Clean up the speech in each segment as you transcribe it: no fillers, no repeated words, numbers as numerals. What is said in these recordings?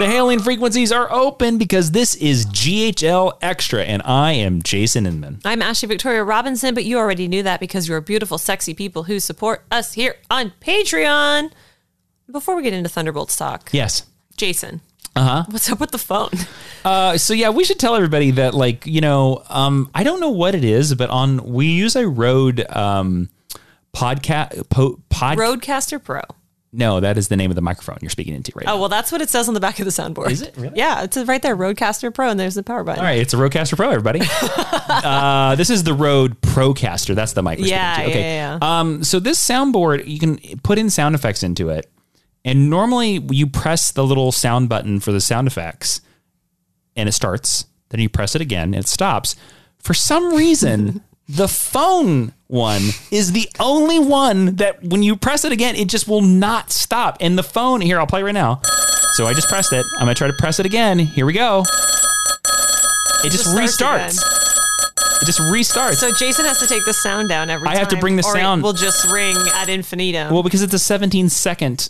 The hailing frequencies are open because this is GHL Extra, and I am Jason Inman. I'm Ashley Victoria Robinson, but you already knew that because you're beautiful, sexy people who support us here on Patreon. Before we get into Thunderbolts talk. Yes. Jason. Uh-huh. What's up with the phone? So yeah, we should tell everybody that, like, you know, I don't know what it is, but we use a Rode Rodecaster Pro. No, that is the name of the microphone you're speaking into right now. Oh, well, that's what it says on the back of the soundboard. Is it? Really? Yeah, it's right there, Rodecaster Pro, and there's the power button. All right, it's a Rodecaster Pro, everybody. This is the Rode Procaster. That's the mic we're speaking to. Okay. Yeah. So this soundboard, you can put in sound effects into it, and normally you press the little sound button for the sound effects, and it starts. Then you press it again, and it stops. For some reason... The phone one is the only one that when you press it again, it just will not stop. And the phone, here, I'll play right now. So I just pressed it. I'm going to try to press it again. Here we go. It just restarts. It just restarts. So Jason has to take the sound down every time. I have to bring the sound. It will just ring ad infinitum. Well, because it's a 17-second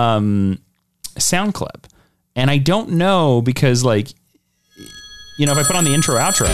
sound clip. And I don't know because, like, you know, if I put on the intro, outro,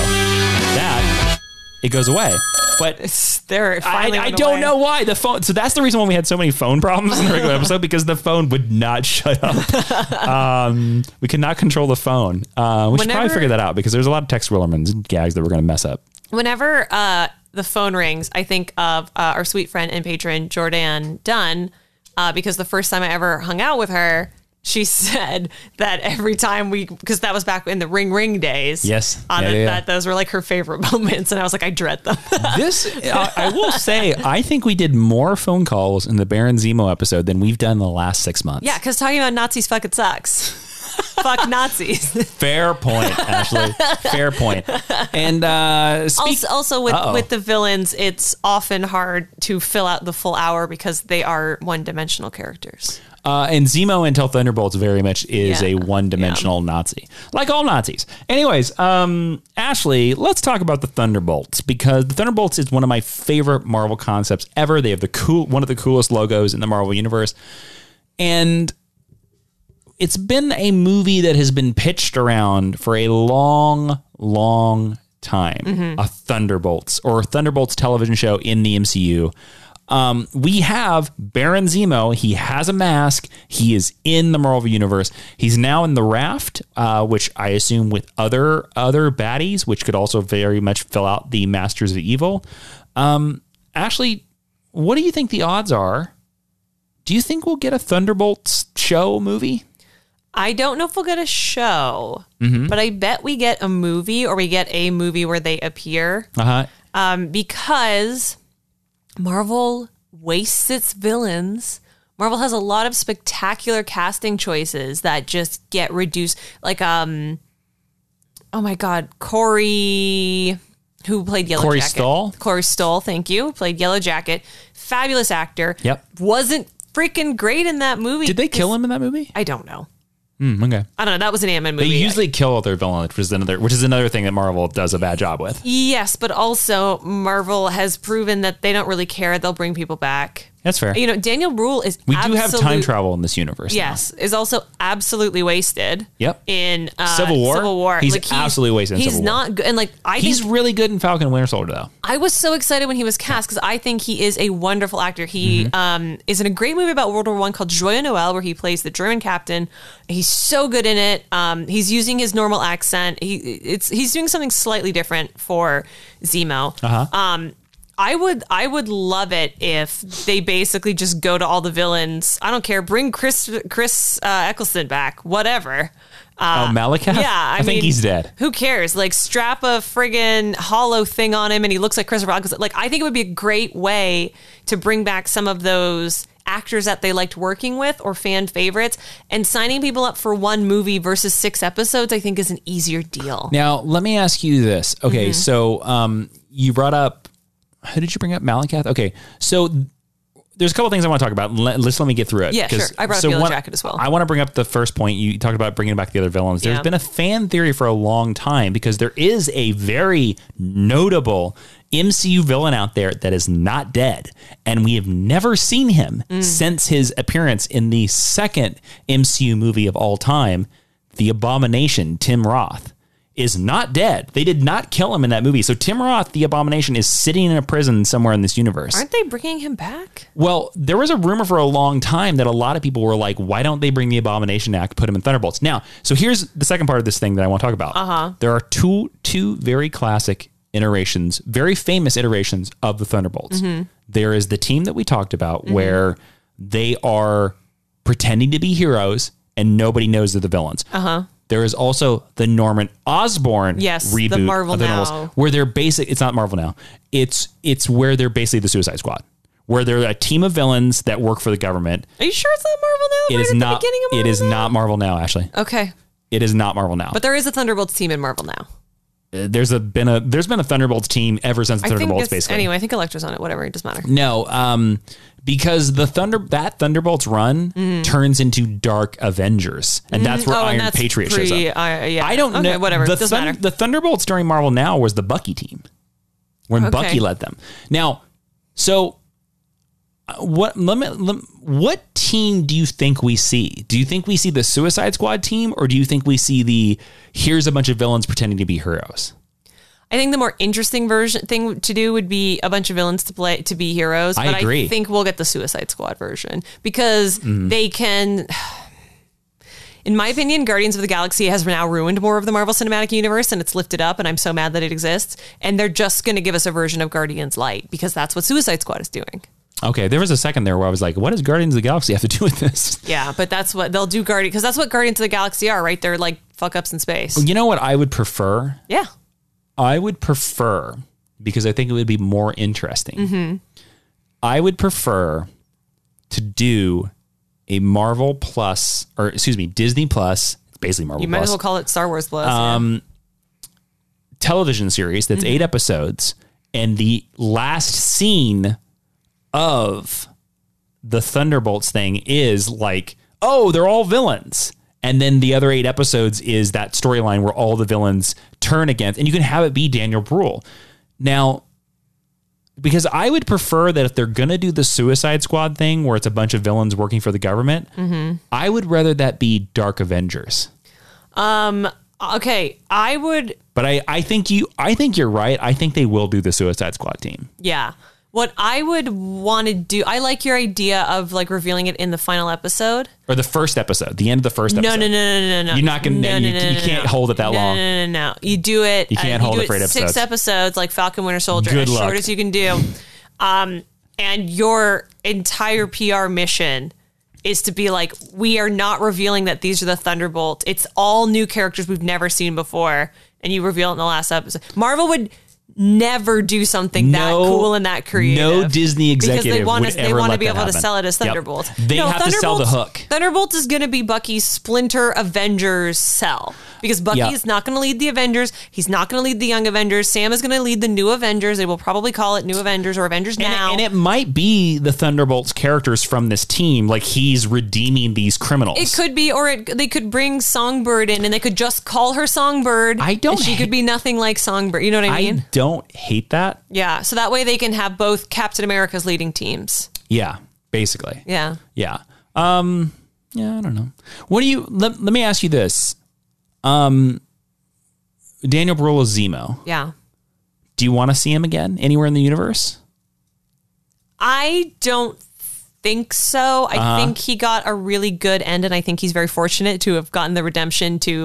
it goes away. But I don't know why the phone. So that's the reason why we had so many phone problems in the regular episode, because the phone would not shut up. We could not control the phone. We should probably figure that out, because there's a lot of text Willermans and gags that we're going to mess up. Whenever the phone rings, I think of our sweet friend and patron, Jordan Dunn, because the first time I ever hung out with her, she said that every time because that was back in the ring days. Yes. That those were like her favorite moments. And I was like, I dread them. I will say, I think we did more phone calls in the Baron Zemo episode than we've done in the last 6 months. Yeah, because talking about Nazis fucking sucks. Fuck Nazis. Fair point, Ashley. Fair point. And also with the villains, it's often hard to fill out the full hour because they are one-dimensional characters. And Zemo until Thunderbolts very much is a one-dimensional Nazi, like all Nazis. Anyways, Ashley, let's talk about the Thunderbolts, because the Thunderbolts is one of my favorite Marvel concepts ever. They have one of the coolest logos in the Marvel universe, and it's been a movie that has been pitched around for a long, long time. Mm-hmm. A Thunderbolts television show in the MCU. We have Baron Zemo. He has a mask. He is in the Marvel Universe. He's now in the Raft, which I assume with other baddies, which could also very much fill out the Masters of Evil. Ashley, what do you think the odds are? Do you think we'll get a Thunderbolts show movie? I don't know if we'll get a show, but I bet we get a movie, or we get a movie where they appear. Because Marvel wastes its villains. Marvel has a lot of spectacular casting choices that just get reduced. Like, oh my God, Corey, who played Yellow Jacket. Corey Stoll, thank you. Played Yellow Jacket. Fabulous actor. Yep. Wasn't freaking great in that movie. Did they kill him in that movie? I don't know. Okay. I don't know. That was an Ant-Man movie. They usually kill their villain, which is another thing that Marvel does a bad job with. Yes, but also Marvel has proven that they don't really care. They'll bring people back. That's fair. You know, Daniel Bruhl is We do have time travel in this universe. Yes, is also absolutely wasted. Yep. In Civil War. He's absolutely wasted in Civil War. He's not good. And he's really good in Falcon and Winter Soldier, though. I was so excited when he was cast because I think he is a wonderful actor. He is in a great movie about World War I called Joyeux Noel, where he plays the German captain. He's so good in it. He's using his normal accent. He's doing something slightly different for Zemo. I would love it if they basically just go to all the villains. I don't care. Bring Chris Eccleston back. Whatever. Malekith? Yeah, I think he's dead. Who cares? Like, strap a friggin' hollow thing on him and he looks like Christopher Eccleston. Like, I think it would be a great way to bring back some of those actors that they liked working with or fan favorites, and signing people up for one movie versus 6 episodes, I think is an easier deal. Now, let me ask you this. Okay, so you brought up, who did you bring up? Malekith? Okay, so there's a couple things I want to talk about. Let me get through it. Yeah, sure. I brought up Yellow Jacket as well. I want to bring up the first point. You talked about bringing back the other villains. There's been a fan theory for a long time because there is a very notable MCU villain out there that is not dead. And we have never seen him since his appearance in the second MCU movie of all time, the Abomination, Tim Roth, is not dead. They did not kill him in that movie. So Tim Roth, the Abomination, is sitting in a prison somewhere in this universe. Aren't they bringing him back? Well, there was a rumor for a long time that a lot of people were like, why don't they bring the Abomination back, put him in Thunderbolts? Now, so here's the second part of this thing that I want to talk about. There are two very classic iterations, very famous iterations of the Thunderbolts. There is the team that we talked about where they are pretending to be heroes and nobody knows they're the villains. There is also the Norman Osborn reboot the Marvel of the Now. Thunderbolts, where they're it's not Marvel Now. It's where they're basically the Suicide Squad, where they're a team of villains that work for the government. Are you sure it's not Marvel Now? It is not. It is not Marvel Now, Ashley. Okay. It is not Marvel Now. But there is a Thunderbolts team in Marvel Now. There's been a Thunderbolts team ever since the Thunderbolts, basically. Anyway, I think Elektra's on it. Whatever, it doesn't matter. No, because that Thunderbolts run turns into Dark Avengers, and that's where Iron Patriot shows up. I don't know. Whatever, doesn't matter. The Thunderbolts during Marvel Now was the Bucky team, when Bucky led them. Now, so what team do you think we see? Do you think we see the Suicide Squad team, or do you think we see here's a bunch of villains pretending to be heroes? I think the more interesting thing to do would be a bunch of villains to be heroes. But I agree. I think we'll get the Suicide Squad version because they can. In my opinion, Guardians of the Galaxy has now ruined more of the Marvel Cinematic Universe, and it's lifted up, and I'm so mad that it exists. And they're just going to give us a version of Guardians Light because that's what Suicide Squad is doing. Okay, there was a second there where I was like, what does Guardians of the Galaxy have to do with this? Yeah, but that's what they'll do, because that's what Guardians of the Galaxy are, right? They're like fuck-ups in space. You know what I would prefer? Yeah. I would prefer, because I think it would be more interesting, I would prefer to do a Marvel Plus, or excuse me, Disney Plus, it's basically Marvel Plus. You might as well call it Star Wars Plus. Television series that's 8 episodes, and the last scene of the Thunderbolts thing is like, oh, they're all villains. And then the other 8 episodes is that storyline where all the villains turn against, and you can have it be Daniel Bruhl. Now, because I would prefer that if they're going to do the Suicide Squad thing where it's a bunch of villains working for the government, I would rather that be Dark Avengers. Okay, I would. But I think you're right. I think they will do the Suicide Squad team. Yeah. What I would want to do, I like your idea of like revealing it in the final episode. Or the first episode, the end of the first episode. No. You're not going to, you can't hold it that long. No. You do it. You can't hold it for 8 episodes. 6 episodes like Falcon Winter Soldier, as short as you can do. And your entire PR mission is to be like, we are not revealing that these are the Thunderbolts. It's all new characters we've never seen before. And you reveal it in the last episode. Marvel would never do something that cool and that creative. No Disney executive they want to be able to sell it as Thunderbolt. Yep. They have to sell the hook. Thunderbolt is going to be Bucky's Splinter Avengers cell, because Bucky is not going to lead the Avengers. He's not going to lead the Young Avengers. Sam is going to lead the New Avengers. They will probably call it New Avengers or Avengers Now. And it might be the Thunderbolts characters from this team, like he's redeeming these criminals. It could be, or they could bring Songbird in, and they could just call her Songbird. She could be nothing like Songbird. You know what I mean? Don't hate that. Yeah, so that way they can have both Captain America's leading teams. Yeah, basically. Yeah. Yeah. I don't know. What do you let me ask you this. Daniel Bruhl is Zemo. Yeah. Do you want to see him again anywhere in the universe? I don't think so. I think he got a really good end, and I think he's very fortunate to have gotten the redemption to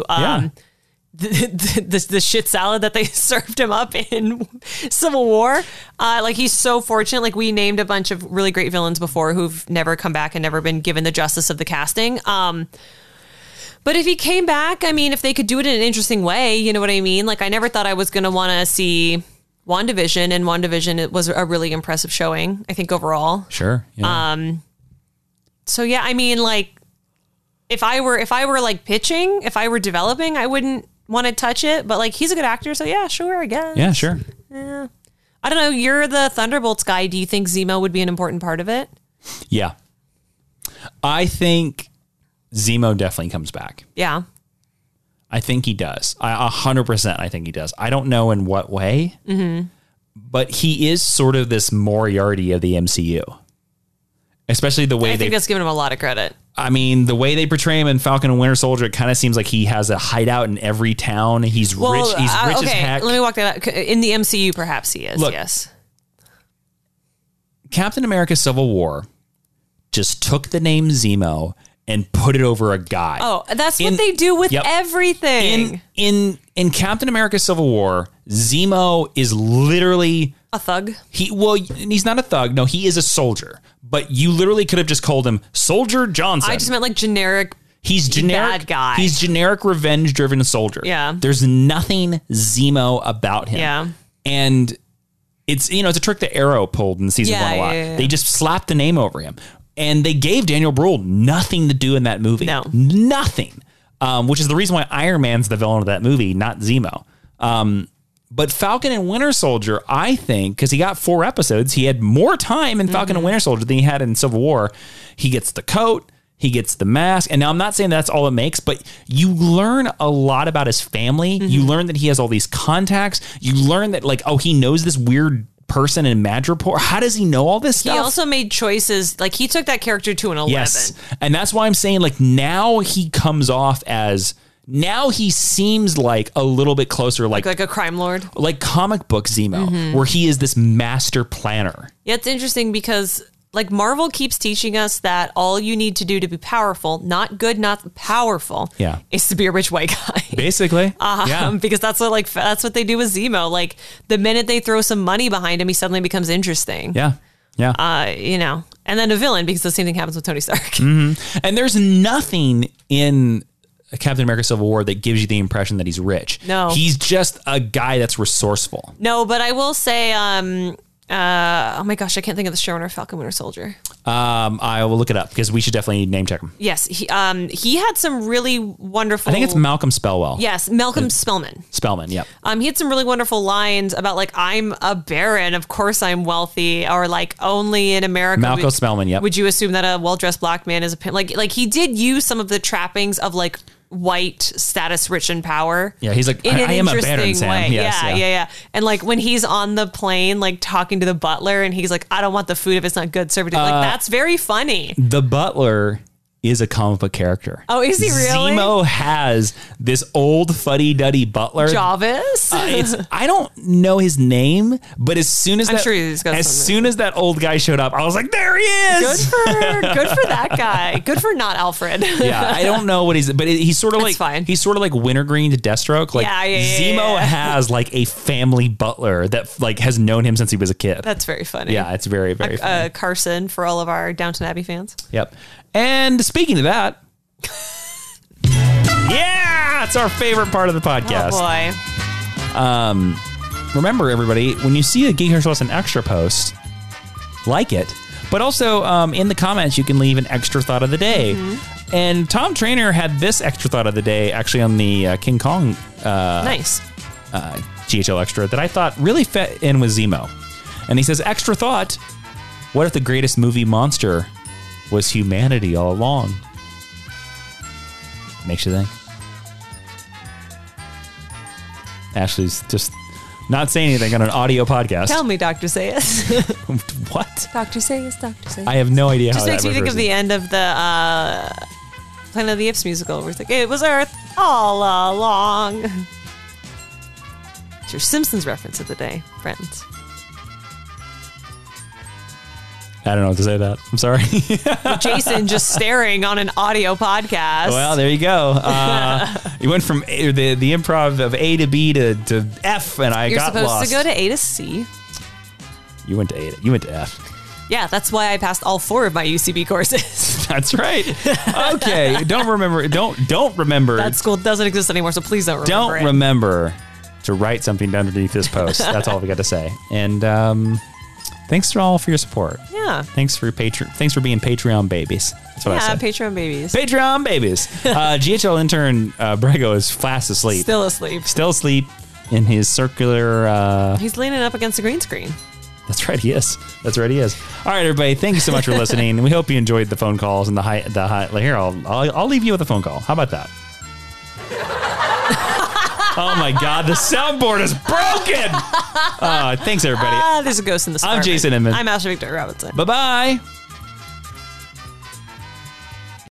the shit salad that they served him up in Civil War. Like, he's so fortunate. Like, we named a bunch of really great villains before who've never come back and never been given the justice of the casting. But if he came back, I mean, if they could do it in an interesting way, you know what I mean? Like, I never thought I was going to want to see WandaVision, and WandaVision, it was a really impressive showing, I think, overall. Sure. Yeah. So yeah, I mean, like, if I were like pitching, if I were developing, I wouldn't want to touch it, but like, he's a good actor, so yeah, sure, I guess. Yeah, sure. Yeah. I don't know. You're the Thunderbolts guy. Do you think Zemo would be an important part of it? Yeah. I think Zemo definitely comes back. Yeah. I think he does. 100% I think he does. I don't know in what way, but he is sort of this Moriarty of the MCU. Especially the way I think that's giving him a lot of credit. I mean, the way they portray him in Falcon and Winter Soldier, it kind of seems like he has a hideout in every town. He's rich. He's rich as heck. Let me walk that out. In the MCU, perhaps he is. Look, yes. Captain America: Civil War just took the name Zemo and put it over a guy. Oh, that's what they do with everything. In Captain America: Civil War, Zemo is literally a thug. He's not a thug. No, he is a soldier. But you literally could have just called him Soldier Johnson. I just meant like generic. He's generic bad guy. He's generic revenge-driven soldier. Yeah. There's nothing Zemo about him. Yeah. And it's a trick that Arrow pulled in season 1 a lot. Yeah. They just slapped the name over him. And they gave Daniel Bruhl nothing to do in that movie. No. Nothing. Which is the reason why Iron Man's the villain of that movie, not Zemo. But Falcon and Winter Soldier, I think, because he got 4 episodes, he had more time in Falcon and Winter Soldier than he had in Civil War. He gets the coat, he gets the mask. And now I'm not saying that's all it makes, but you learn a lot about his family. You learn that he has all these contacts. You learn that, like, he knows this weird person in Madripoor. How does he know all this stuff? He also made choices. Like, he took that character to an 11. Yes. And that's why I'm saying, like, now he comes off as... Now he seems like a little bit closer, like a crime lord, like comic book Zemo, where he is this master planner. Yeah, it's interesting because like Marvel keeps teaching us that all you need to do to be powerful, not good, not powerful, is to be a rich white guy. Basically, because that's what they do with Zemo. Like the minute they throw some money behind him, he suddenly becomes interesting. Yeah. And then a villain because the same thing happens with Tony Stark. And there's nothing in Captain America: Civil War that gives you the impression that he's rich. No. He's just a guy that's resourceful. No, but I will say, oh my gosh, I can't think of the showrunner of Falcon Winter Soldier. I will look it up because we should definitely name check him. Yes, he had some really wonderful... I think it's Malcolm Spellman. Yes, Malcolm Spellman. Spellman, yep. He had some really wonderful lines about like, I'm a baron, of course I'm wealthy, or like only in America. Malcolm Spellman, yep. Would you assume that a well-dressed black man is a... Like he did use some of the trappings of like white status, rich, and power. Yeah, he's like, I am a baron, Sam. Yes, yeah. And like when he's on the plane, like talking to the butler, and he's like, I don't want the food if it's not good. Serve it. Like that's very funny. The butler is a comic book character. Oh, is he really? Zemo has this old fuddy-duddy butler. Jarvis? I don't know his name, but as soon as soon as that old guy showed up, I was like, there he is. Good for that guy. Good for not Alfred. Yeah, I don't know what he's sort of like fine. He's sort of like Wintergreen to Deathstroke. Like Zemo has like a family butler that like has known him since he was a kid. That's very funny. Yeah, it's very, very funny. Carson for all of our Downton Abbey fans. Yep. And speaking of that, it's our favorite part of the podcast. Oh boy. Remember, everybody, when you see a Geek Nerd Plus an extra post, like it. But also, in the comments, you can leave an extra thought of the day. And Tom Trainer had this extra thought of the day actually on the King Kong nice GHL extra that I thought really fit in with Zemo. And he says, extra thought, what if the greatest movie monster was humanity all along? Makes you think. Ashley's just not saying anything on an audio podcast. Tell me, Dr. Sayus. What? Dr. Sayus, Dr. Sayus. I have no idea how that makes me think of the end of the Planet of the Apes musical where it's like, it was Earth all along. It's your Simpsons reference of the day, friends. I don't know what to say to that. I'm sorry. Jason just staring on an audio podcast. Well, there you go. You went from the improv of A to B to F, and I got lost. You're supposed to go to A to C. You went to A. You went to F. Yeah, that's why I passed all 4 of my UCB courses. That's right. Okay, don't remember. That school doesn't exist anymore, so please don't remember. Don't remember to write something underneath this post. That's all we got to say. And thanks to all for your support. Yeah. Thanks for being Patreon babies. That's what I said. Patreon babies. Patreon babies. GHL intern Brego is fast asleep. Still asleep in his circular. He's leaning up against the green screen. That's right, he is. All right, everybody. Thank you so much for listening. We hope you enjoyed the phone calls and the high. Here, I'll leave you with a phone call. How about that? Oh my God, the soundboard is broken. Thanks, everybody. There's a ghost in the apartment. I'm Jason Inman. I'm Ashley Victor Robinson. Bye-bye.